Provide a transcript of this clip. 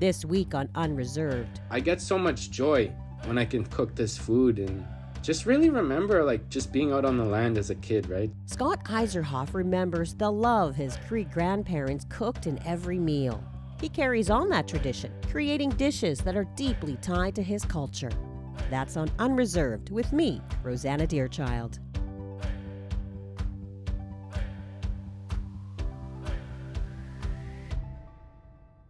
This week on Unreserved. I get so much joy when I can cook this food and just really remember just being out on the land as a kid, right? Scott Eiserhoff remembers the love his Cree grandparents cooked in every meal. He carries on that tradition, creating dishes that are deeply tied to his culture. That's on Unreserved with me, Rosanna Deerchild.